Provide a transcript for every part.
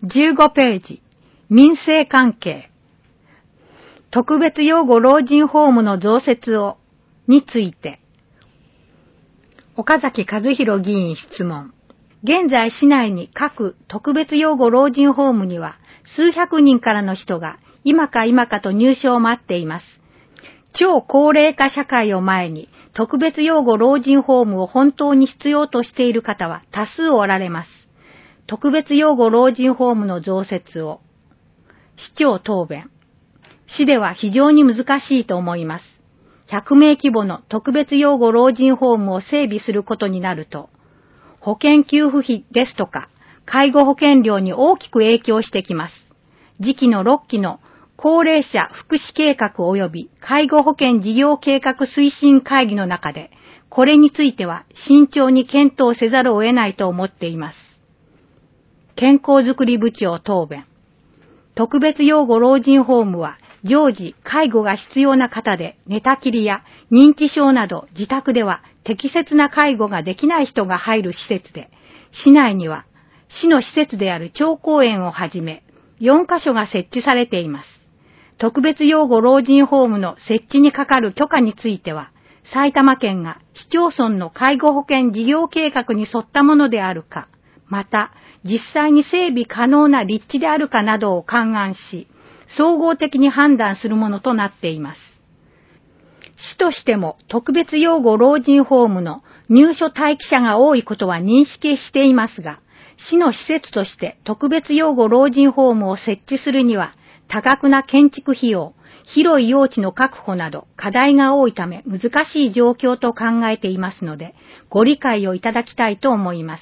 15ページ、民生関係。特別養護老人ホームの増設について。岡崎和弘議員質問。現在市内に各特別養護老人ホームには数百人からの人が今か今かと入所を待っています。超高齢化社会を前に特別養護老人ホームを本当に必要としている方は多数おられます。特別養護老人ホームの増設を。市長答弁。市では非常に難しいと思います。100名規模の特別養護老人ホームを整備することになると、保険給付費ですとか、介護保険料に大きく影響してきます。次期の6期の高齢者福祉計画及び介護保険事業計画推進会議の中で、これについては慎重に検討せざるを得ないと思っています。健康づくり部長答弁。特別養護老人ホームは常時介護が必要な方で寝たきりや認知症など自宅では適切な介護ができない人が入る施設で、市内には市の施設である長公園をはじめ4カ所が設置されています。特別養護老人ホームの設置にかかる許可については、埼玉県が市町村の介護保険事業計画に沿ったものであるか、また実際に整備可能な立地であるかなどを勘案し、総合的に判断するものとなっています。市としても特別養護老人ホームの入所待機者が多いことは認識していますが、市の施設として特別養護老人ホームを設置するには、多額な建築費用、広い用地の確保など課題が多いため難しい状況と考えていますので、ご理解をいただきたいと思います。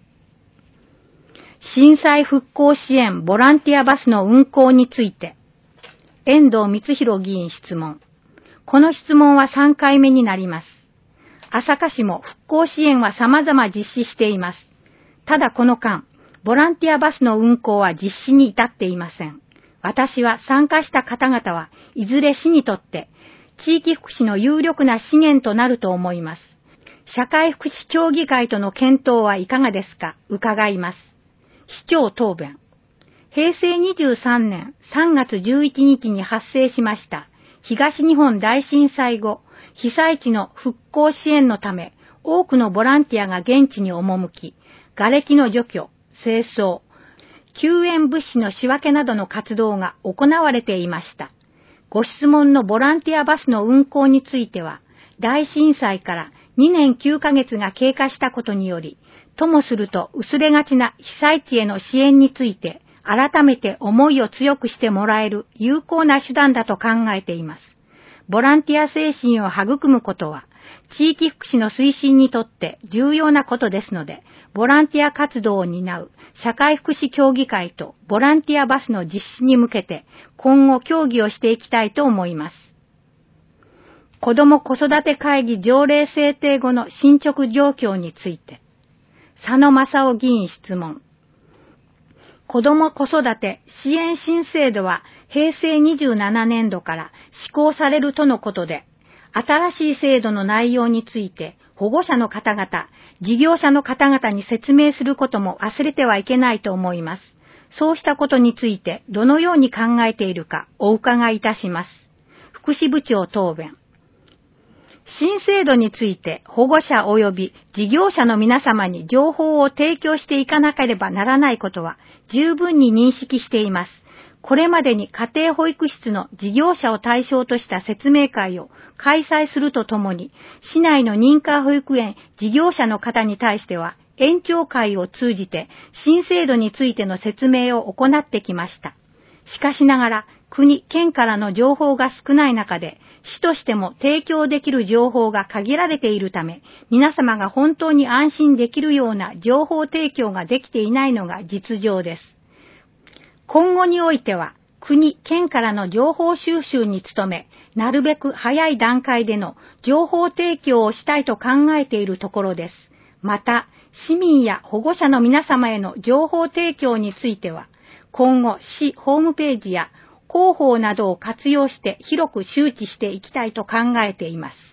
震災復興支援ボランティアバスの運行について、遠藤光弘議員質問。この質問は3回目になります。朝霞市も復興支援は様々実施しています。ただこの間、ボランティアバスの運行は実施に至っていません。私は参加した方々はいずれ市にとって地域福祉の有力な資源となると思います。社会福祉協議会との検討はいかがですか？伺います。市長答弁。平成23年3月11日に発生しました東日本大震災後、被災地の復興支援のため多くのボランティアが現地に赴き、瓦礫の除去、清掃、救援物資の仕分けなどの活動が行われていました。ご質問のボランティアバスの運行については、大震災から2年9ヶ月が経過したことにより、ともすると薄れがちな被災地への支援について、改めて思いを強くしてもらえる有効な手段だと考えています。ボランティア精神を育むことは、地域福祉の推進にとって重要なことですので、ボランティア活動を担う社会福祉協議会とボランティアバスの実施に向けて今後協議をしていきたいと思います。子ども子育て会議条例制定後の進捗状況について、佐野正夫議員質問。子ども子育て支援新制度は平成27年度から施行されるとのことで、新しい制度の内容について保護者の方々、事業者の方々に説明することも忘れてはいけないと思います。そうしたことについてどのように考えているかお伺いいたします。福祉部長答弁。新制度について保護者及び事業者の皆様に情報を提供していかなければならないことは十分に認識しています。これまでに家庭保育室の事業者を対象とした説明会を開催するとともに、市内の認可保育園事業者の方に対しては園長会を通じて新制度についての説明を行ってきました。しかしながら国、県からの情報が少ない中で、市としても提供できる情報が限られているため、皆様が本当に安心できるような情報提供ができていないのが実情です。今後においては、国、県からの情報収集に努め、なるべく早い段階での情報提供をしたいと考えているところです。また、市民や保護者の皆様への情報提供については、今後、市ホームページや広報などを活用して広く周知していきたいと考えています。